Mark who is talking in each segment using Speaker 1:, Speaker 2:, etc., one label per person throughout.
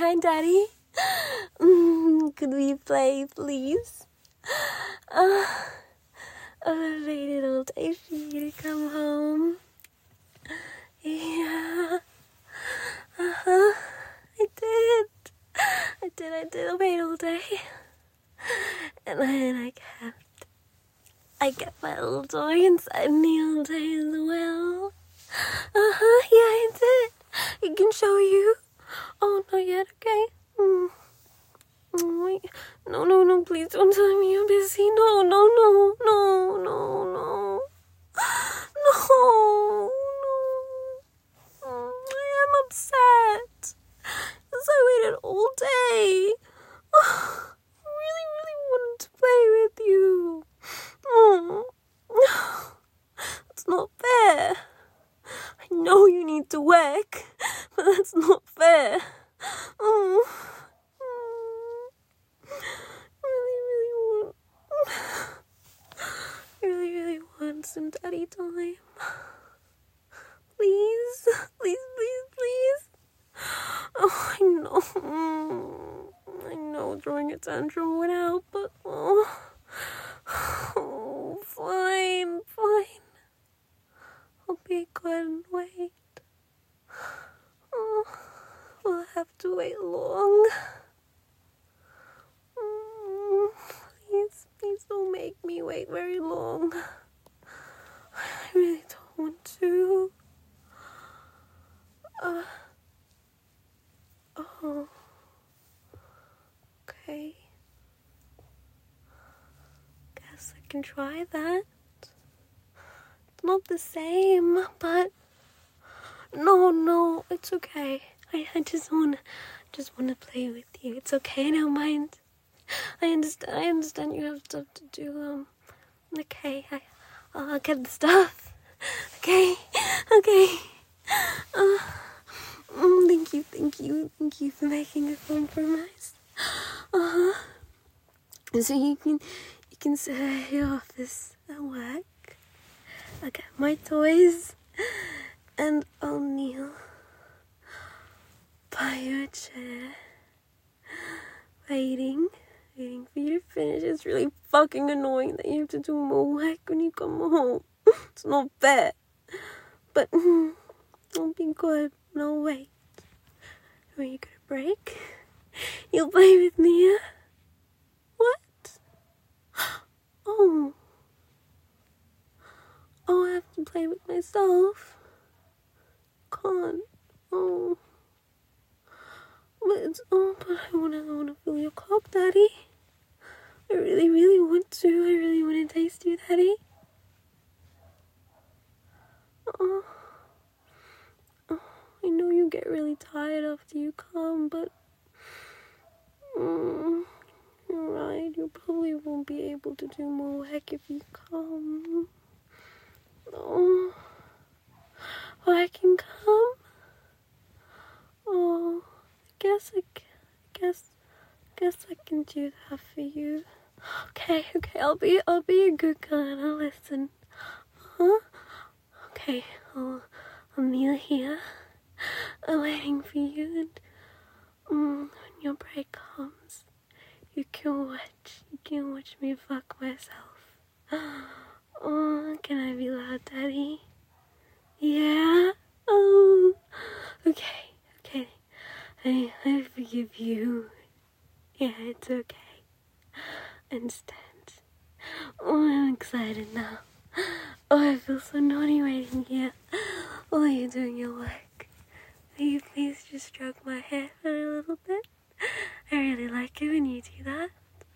Speaker 1: hi, Daddy. Could we play, please? I've waited all day for you to come home. Yeah. I did. I waited all day. And I kept my little toy inside me all day as well. Yeah, I did. I can show you. Oh, not yet, okay? Wait. No, please don't tell me you're busy. No. I am upset. Because I waited all day. I really wanted to play with you. That's not fair. I know you need to work, but that's not fair. Really want some daddy time. Please. Oh, I know throwing a tantrum would help, but fine. I'll be good and wait. We'll have to wait long. Please don't make me wait very long. I really don't want to. Okay. Guess I can try that. It's not the same, but no, it's okay. I just wanna play with you. It's okay, don't mind. I understand you have stuff to do. Okay, I'll get the stuff. Okay. Thank you for making a compromise. So you can sit at your office at work. I'll get my toys, and I'll kneel by your chair, waiting for you to finish. It's really fucking annoying that you have to do more work when you come home. It's not fair. But I'll be good. No, wait. When you get a break, you'll play with me, yeah? What? Oh, I have to play with myself. Can't. But I wanna feel your cock, Daddy. I really want to. I really want to taste you, Daddy. I know you get really tired after you come, but you're right. You probably won't be able to do more work if you come. Oh, I can come. Oh, I guess I can do that for you. Okay, I'll be a good girl and I'll listen. Okay, I'll kneel here. I'm waiting for you, and when your break comes, you can watch me fuck myself. Oh, can I be loud, Daddy? Yeah? Oh, okay. I forgive you. Yeah, it's okay. I understand. Oh, I'm excited now. Oh, I feel so naughty waiting here while you're doing your work. Will you please just stroke my hair for a little bit? I really like it when you do that.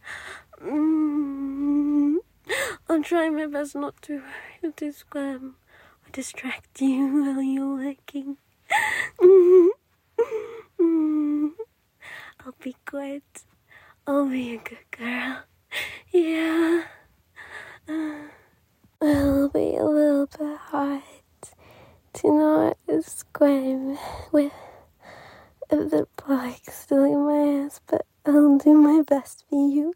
Speaker 1: I'll try my best not to squirm or distract you while you're working. I'll be good. I'll be a good girl. Yeah. It'll be a little bit hard to not squirm with the plug still in my ass, but I'll do my best for you.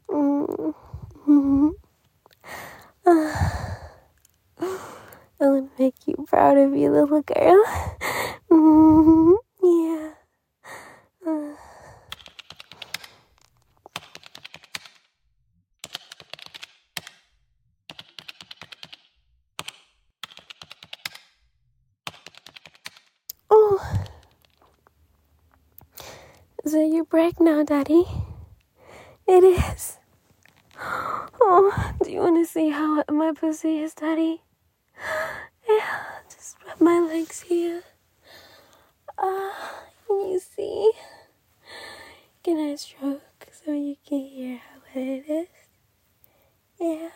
Speaker 1: I want to make you proud of you, little girl. Yeah. Is it your break now, Daddy? It is. Oh, do you want to see how wet my pussy is, Daddy? Yeah, just rub my legs here. Can you see? Can I stroke so you can hear how wet it is? Yeah.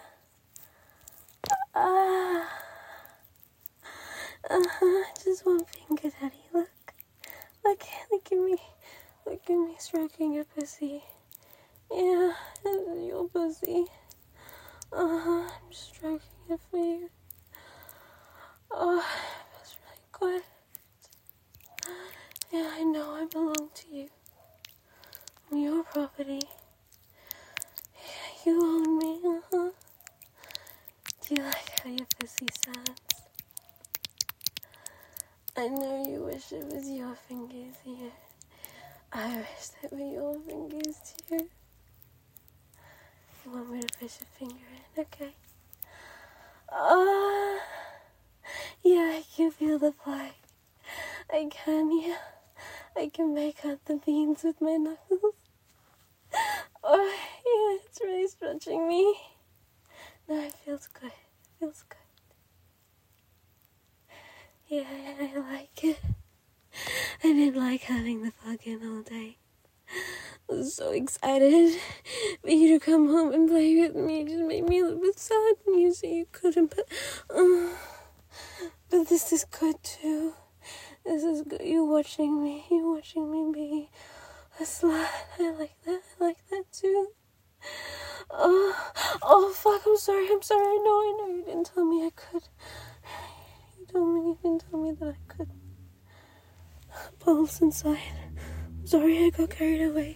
Speaker 1: Just one finger, Daddy. Look at me stroking your pussy. Yeah, this is your pussy. I'm stroking it for you. Oh, it feels really good. Yeah, I know I belong to you. I'm your property. Yeah, you own me, Do you like how your pussy sounds? I know you wish it was your fingers here. I wish that were your fingers too. You want me to push a finger in? Okay. Yeah, I can feel the play. I can, yeah. I can make out the beans with my knuckles. Oh, yeah, it's really stretching me. No, it feels good. It feels good. Yeah, I like it. I didn't like having the fucking all day. I was so excited for you to come home and play with me. It just made me a little bit sad when you said you couldn't, but this is good too. This is good. You watching me be a slut. I like that too. Oh fuck, I'm sorry. I know you didn't tell me I could. You didn't tell me that I could. Balls inside. I'm sorry, I got carried away.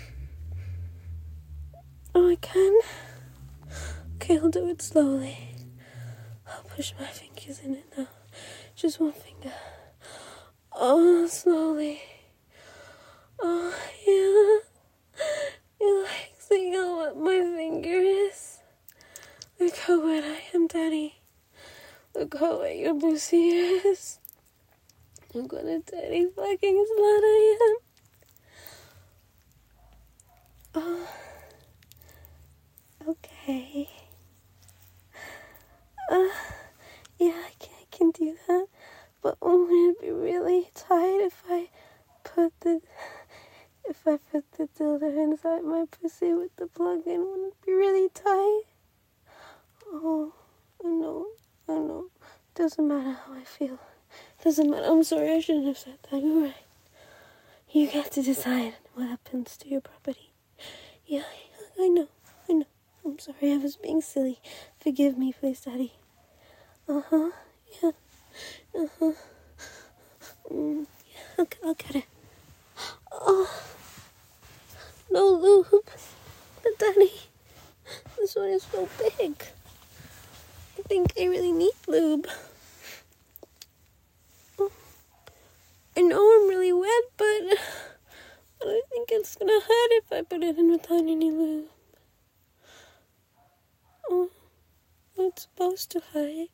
Speaker 1: Oh, I can? Okay, I'll do it slowly. I'll push my fingers in it now. Just one finger. Oh, slowly. Oh, yeah. You like seeing how wet my finger is? Look how wet I am, Daddy. Look how wet your pussy is. Look what a dirty fucking slut I am. Oh. Okay. Yeah, I can do that. But wouldn't it be really tight if I put the dildo inside my pussy with the plug in? Wouldn't it be really tight? Oh, I know. Doesn't matter how I feel. Doesn't matter. I'm sorry, I shouldn't have said that. You're right. You get to decide what happens to your property. Yeah, I know. I'm sorry, I was being silly. Forgive me, please, Daddy. Yeah. Yeah, I'll get it. Oh, no lube. But Daddy, this one is so big. I think I really need lube. I know I'm really wet, but I think it's gonna hurt if I put it in without any lube. Oh, it's supposed to hurt.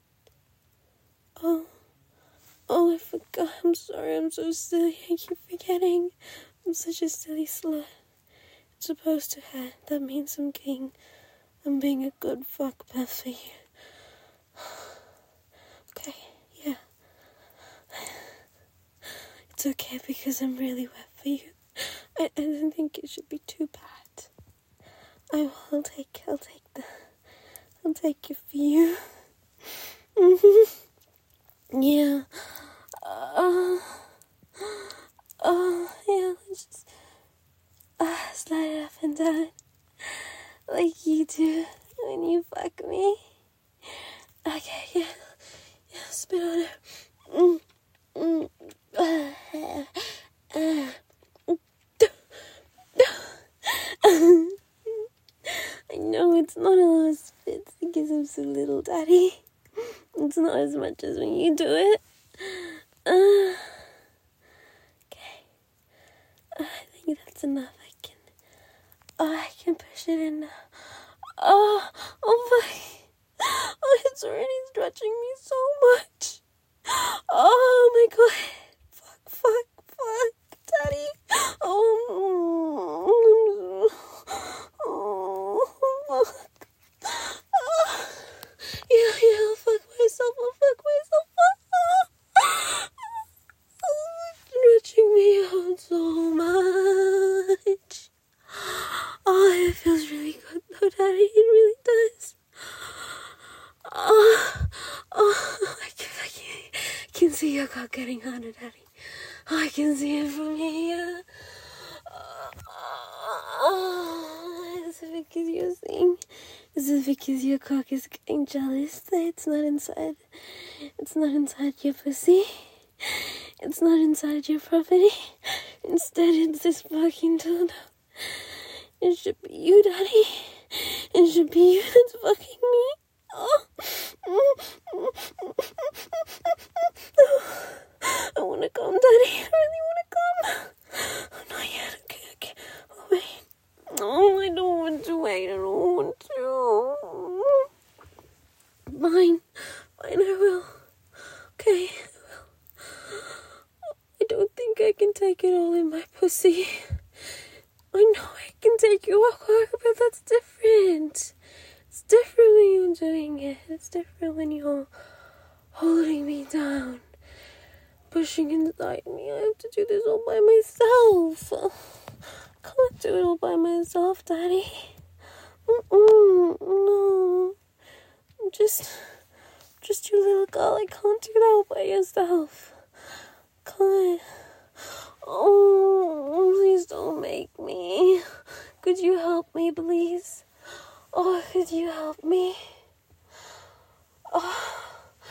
Speaker 1: Oh, I forgot. I'm sorry. I'm so silly. I keep forgetting. I'm such a silly slut. It's supposed to hurt. That means I'm being a good fuck Beth for you. Okay, yeah. It's okay because I'm really wet for you. I don't think it should be too bad. I'll take it for you. Yeah. Yeah, let's just slide it up and down like you do when you fuck me. Okay, yeah, spit on it. I know it's not a lot of spits because I'm so little, Daddy. It's not as much as when you do it. Okay. I think that's enough. I can push it in now. Oh my. Oh, it's already stretching me so much. Oh my God. Fuck, Daddy. Oh. cock getting harder, Daddy. Oh, I can see it from here. Is it because you're seeing? Is it because your cock is getting jealous that it's not inside? It's not inside your pussy. It's not inside your property. Instead, it's this fucking dildo. It should be you, Daddy. It should be you that's fucking me. Oh. I wanna come, Daddy. I really wanna come. Oh, not yet. Okay. Oh, wait. Oh, I don't want to wait. I don't want to. Fine, I will. Okay, I will. I don't think I can take it all in my pussy. I know I can take you a walk, but that's different. It's different when you're doing it. It's different when you're holding me down, pushing inside me. I have to do this all by myself. I can't do it all by myself, Daddy. No. I'm just your little girl. I can't do that all by yourself. Can't. Oh, please don't make me. Could you help me, please? Oh, could you help me? Oh.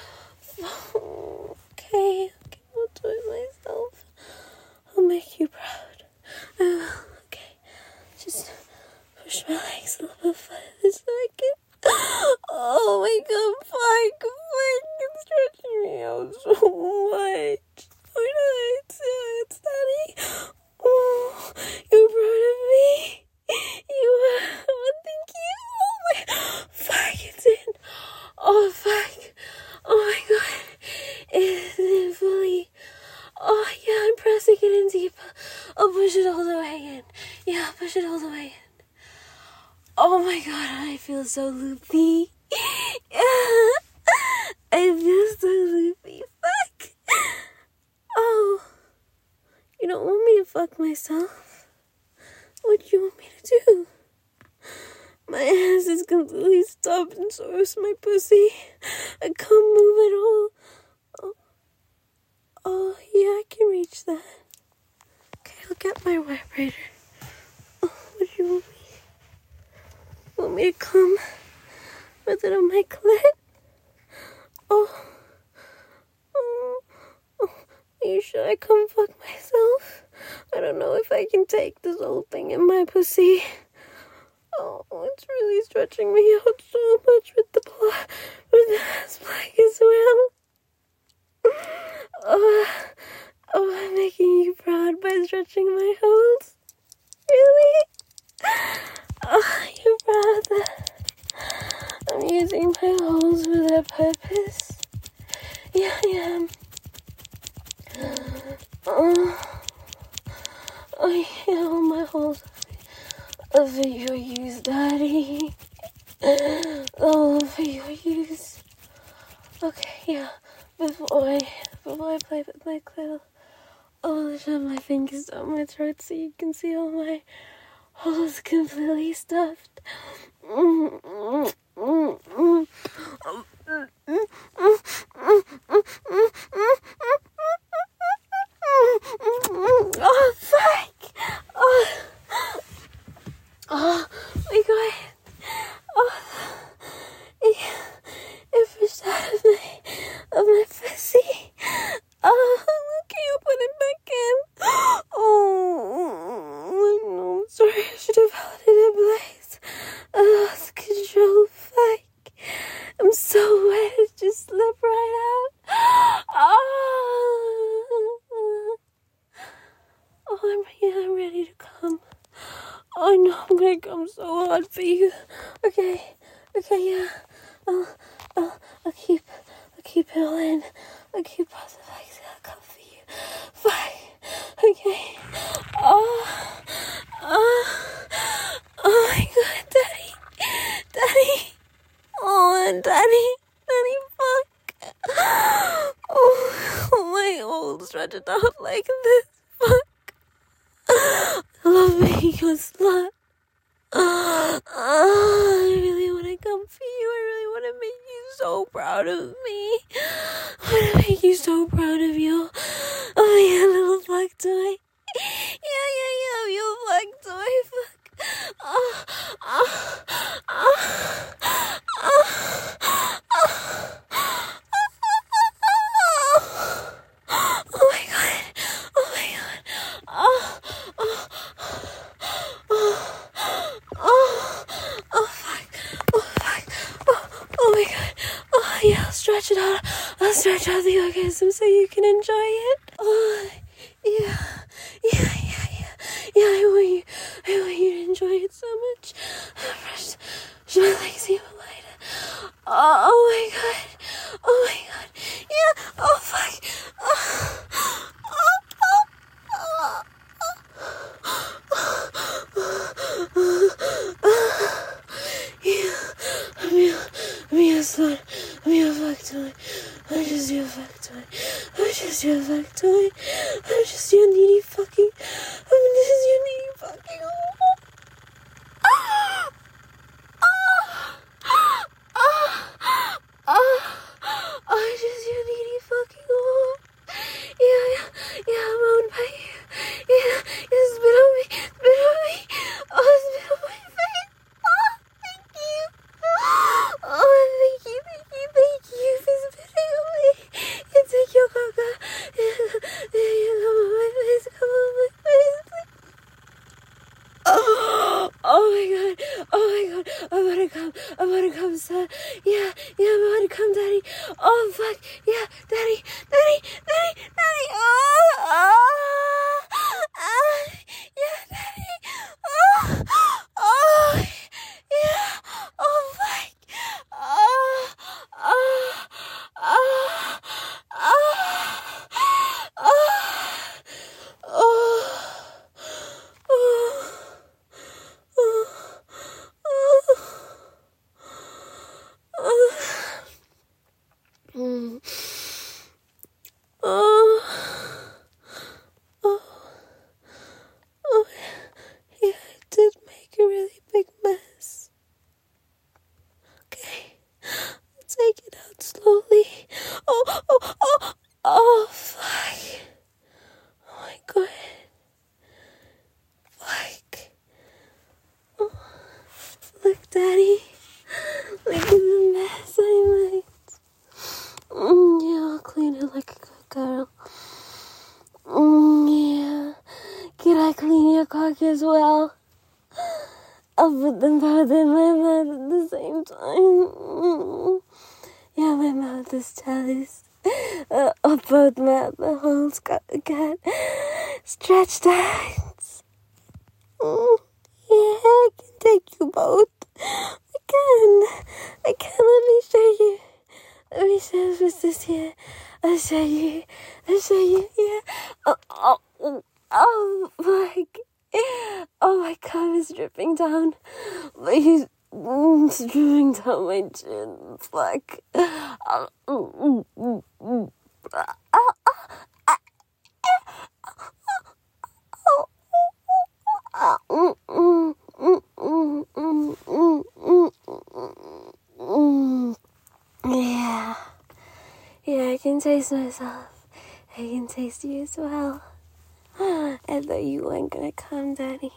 Speaker 1: Okay, I'll do it myself. I'll make you proud. I will. Okay, just push my legs a little bit further so I can. Oh my God, fuck, it's stretching me out so much. It's Daddy. Oh, you're proud of me. You are. Oh, thank you. Oh my, fuck, it's in. Oh, fuck. Oh my God, it's in fully. Oh yeah, I'm pressing it in deeper. I'll push it all the way in. Yeah, push it all the way in. Oh my God, I feel so loopy. I feel so loopy. Fuck. Oh, you don't want me to fuck myself? What do you want me to do? My ass is completely stopped and so is my pussy. I can't move at all. Oh, yeah, I can reach that. Okay, I'll get my vibrator. Oh, what do you want me? Want me to come with it on my clit? Oh. Are you sure I come fuck myself? I don't know if I can take this whole thing in my pussy. Oh, it's really stretching me out so much with the ass plug as well. Oh, I'm making you proud by stretching my holes. Really? Oh, you're proud that I'm using my holes for that purpose? Yeah, I am. Oh, yeah, all my holes are for your use, Daddy. All for your use. Okay, yeah. Before I play with my clit, I'll shove my fingers down my throat so you can see all my holes completely stuffed. Oh, fuck! Oh my God! Oh, it pushed out of my pussy. Oh, can you put it back in? Oh, no, I'm sorry. I should have held it in place. I lost control. Fuck. I'm so wet. It just slipped right out. Oh, I'm ready to come. Oh no, I'm gonna come so hard for you. Okay, yeah. I'll keep it all in. I'll keep both the legs. I'll come for you. Fine. Okay. Oh my God, Daddy. Oh, Daddy, fuck. Oh, my holes stretched out like this. Fuck. I love being a slut. I really want to come for you. I really want to make you so proud of me. I'm gonna make you so proud of you. Oh yeah, little fuck toy. Yeah, you fuck toy. Fuck. Oh my god. Oh my god. Oh fuck. Oh my god. Oh yeah, I'll stretch it out. I'll stretch out the orgasm so you can enjoy it. Oh yeah. I want you to enjoy it so much. Should my legs even lighter? Oh my god. Yeah. Oh fuck. Yeah. I'm your son. I'm your fuck toy. I'm just your fuck toy. I'm just your needy fucking. Yeah, I'm owned by you. Yeah, spit on me. Oh, spit on my face. Oh, thank you. Oh, thank you for spitting on me. You take your caca. You come on my face, Oh my god. I'm about to come, son. Yeah, I'm about to come, daddy. Oh, fuck. Yeah, daddy. Yeah, daddy. Yeah. Oh, fuck. Yeah, I did make a really big mess. Okay, take it out slowly. Oh, fuck. Oh my god. Fuck. Oh, look, daddy. Look at the mess I made. Yeah, I'll clean it like a good girl. Yeah. Can I clean your cock as well? I'll put them both in my mouth at the same time. Yeah, my mouth is jealous. Both mouth, the holes got stretched out. Yeah, I can take you both. I can. Let me show you. Let me show you what's this here. I'll show you. Yeah. Oh, fuck. Oh, my cum is dripping down. It's dripping down my chin. Fuck. Yeah, I can taste myself. I can taste you as well. I thought you weren't gonna come, daddy.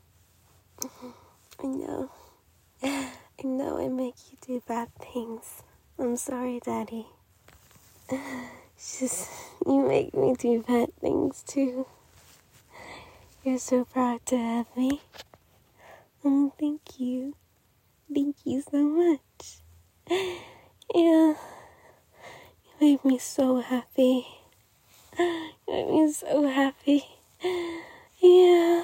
Speaker 1: I know I make you do bad things. I'm sorry, daddy. Just, you make me do bad things too. You're so proud to have me. Oh, thank you. Thank you so much. Yeah. You made me so happy. You made me so happy. Yeah.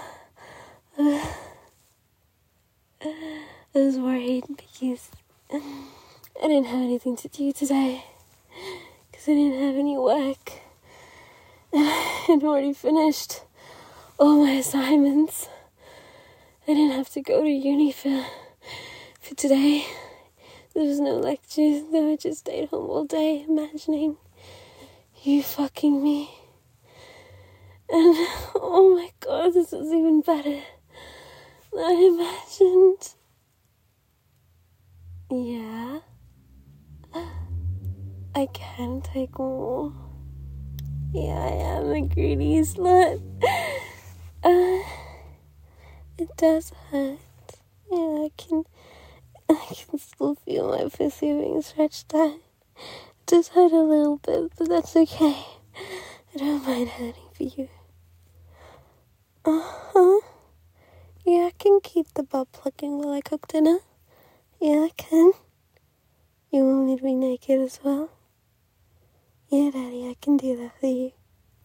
Speaker 1: I was worried because I didn't have anything to do today. Because I didn't have any work. I'd already finished all my assignments. I didn't have to go to uni for today. There was no lectures, so I just stayed home all day imagining you fucking me. And oh my god, this was even better than I imagined. Yeah? I can take more. Yeah, I am a greedy slut. It does hurt. Yeah, I can still feel my pussy being stretched out. It does hurt a little bit, but that's okay. I don't mind hurting for you. Yeah, I can keep the butt plugging while I cook dinner. Yeah, I can. You want me to be naked as well? Yeah, Daddy, I can do that for you.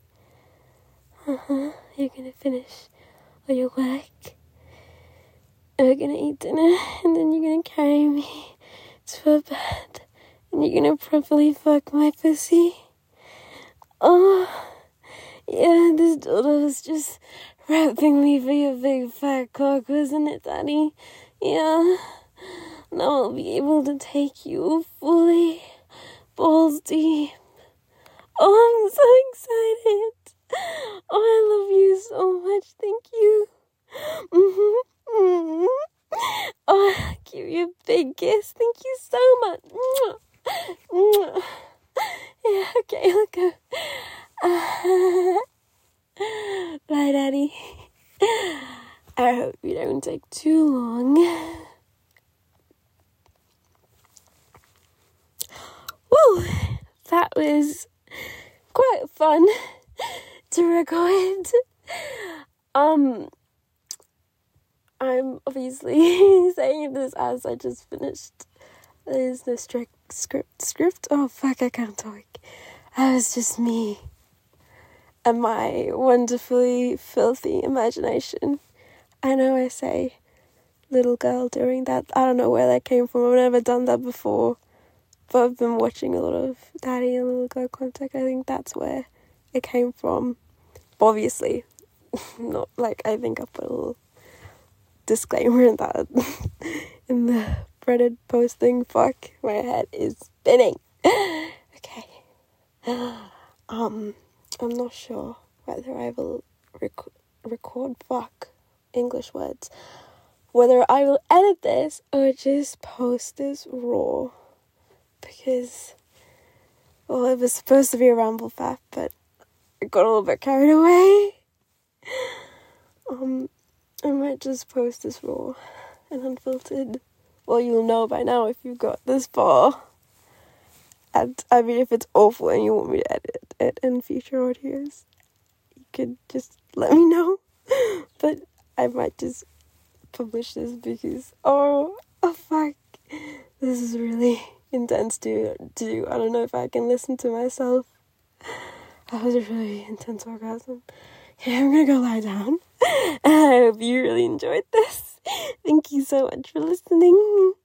Speaker 1: You're gonna finish all your work. We're gonna eat dinner, and then you're gonna carry me to bed, and you're gonna properly fuck my pussy. Oh, yeah, this dildo was just wrapping me for your big fat cock, wasn't it, Daddy? Yeah. Now I'll be able to take you fully, balls deep. Oh, I'm so excited. Oh, I love you so much. Thank you. Oh, I'll give you a big kiss. Thank you so much. Yeah, okay, let's go. Bye, Daddy. I hope you don't take too long. Woo! That was quite fun to record. I'm obviously saying this as I just finished. There's no script. Oh fuck, I can't talk. That was just me and my wonderfully filthy imagination. I know I say little girl during that. I don't know where that came from. I've never done that before. But I've been watching a lot of Daddy and Little Girl content. I think that's where it came from. But obviously, not like I think I put a little disclaimer in that in the Reddit posting. Fuck, my head is spinning. Okay. I'm not sure whether I will record English words. Whether I will edit this or just post this raw. Because, well, it was supposed to be a ramble fact, but I got a little bit carried away. I might just post this raw and unfiltered. Well, you'll know by now if you've got this far. And, I mean, if it's awful and you want me to edit it in future audios, you could just let me know. But I might just publish this because, oh fuck, this is really intense to do. I don't know if I can listen to myself. That was a really intense orgasm. Yeah, I'm gonna go lie down. I hope you really enjoyed this. Thank you so much for listening.